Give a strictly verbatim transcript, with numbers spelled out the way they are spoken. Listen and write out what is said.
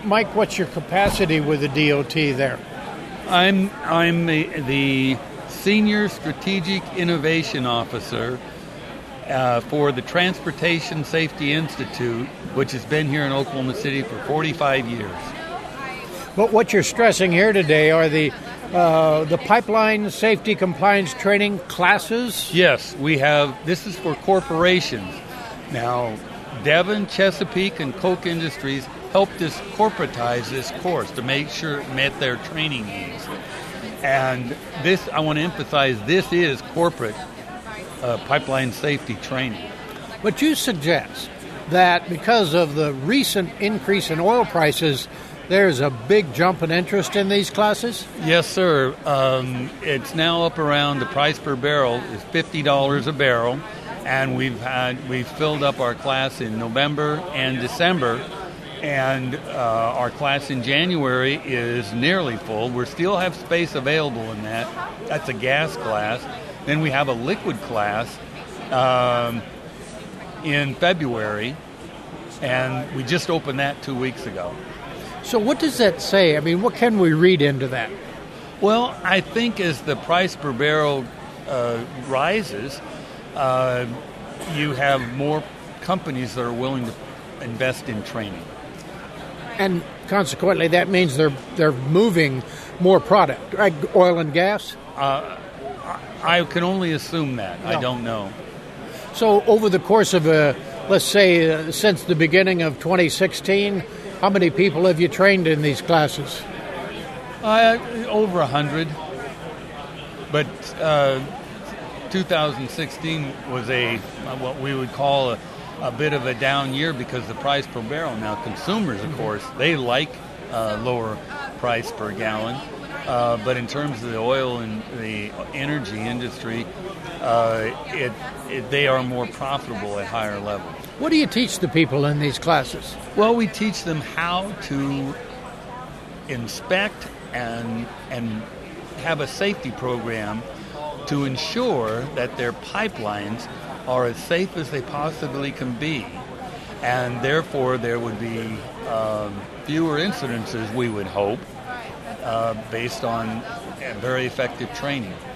Mike, what's your capacity with the D O T there? I'm I'm the, the Senior Strategic Innovation Officer uh, for the Transportation Safety Institute, which has been here in Oklahoma City for forty-five years. But what you're stressing here today are the uh, the pipeline safety compliance training classes? Yes, we have. This is for corporations. Now, Devon, Chesapeake, and Koch Industries helped us corporatize this course to make sure it met their training needs. And this, I want to emphasize, this is corporate uh, pipeline safety training. But you suggest that because of the recent increase in oil prices, there's a big jump in interest in these classes? Yes, sir. Um, it's now up around, the price per barrel is fifty dollars a barrel, and we've had we've filled up our class in November and December, and uh, our class in January is nearly full. We still have space available in that. That's a gas class. Then we have a liquid class um, in February, and we just opened that two weeks ago. So what does that say? I mean, what can we read into that? Well, I think as the price per barrel uh, rises, uh, you have more companies that are willing to invest in training. And consequently, that means they're they're moving more product, right? Oil and gas? Uh, I can only assume that. No. I don't know. So over the course of, a, let's say, uh, since the beginning of twenty sixteen, how many people have you trained in these classes? Uh, over a hundred. But uh, two thousand sixteen was a what we would call a, a bit of a down year because the price per barrel. Now, consumers, of course, they like uh, lower price per gallon. Uh, but in terms of the oil and the energy industry, uh, it, it they are more profitable at higher levels. What do you teach the people in these classes? Well, we teach them how to inspect and and have a safety program to ensure that their pipelines are as safe as they possibly can be, and therefore there would be um, fewer incidences, we would hope, uh, based on very effective training.